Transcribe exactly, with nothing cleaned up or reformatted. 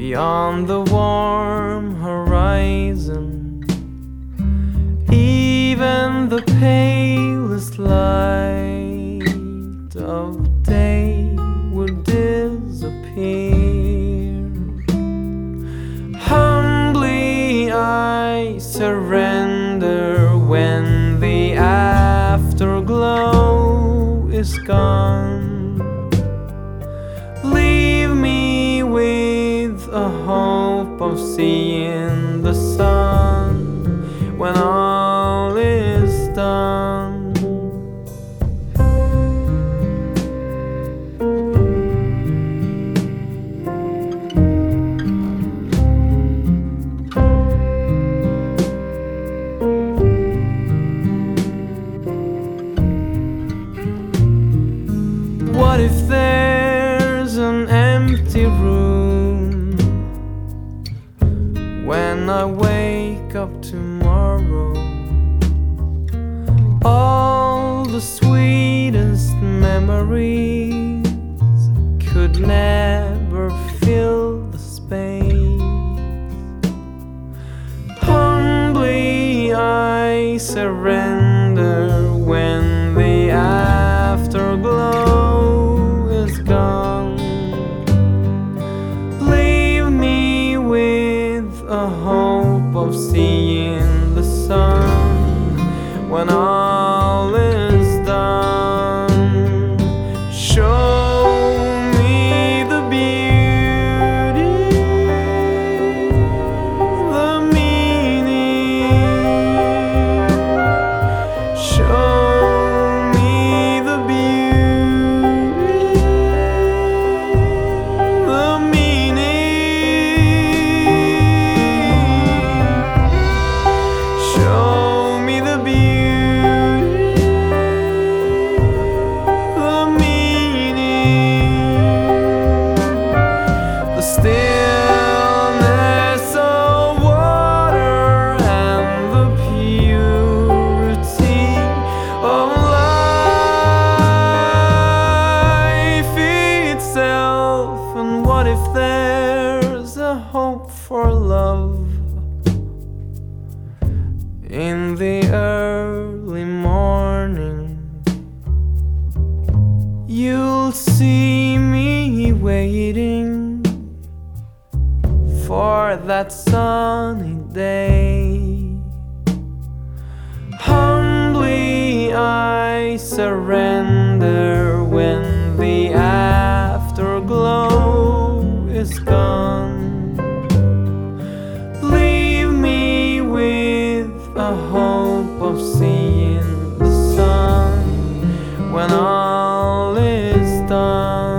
beyond the warm horizon. Even the palest light of day would disappear. Humbly I surrender when the afterglow is gone. Leave me with a hope of seeing the sun when all is done. What if there's an empty room when I wake up tomorrow? All the sweetest memories could never fill the space. Humbly I surrender when the afterglow is gone. Leave me with a hope of seeing the sun when all is done. Show me the beauty, the meaning. Show me the beauty, the meaning. Show me the beauty, the meaning. The stillness of water and the purity of life itself. And what if there's a hope for love in the early morning? You'll see me waiting for that sunny day. Humbly I surrender when the afterglow is gone. Leave me with a hope of seeing the sun when all is done.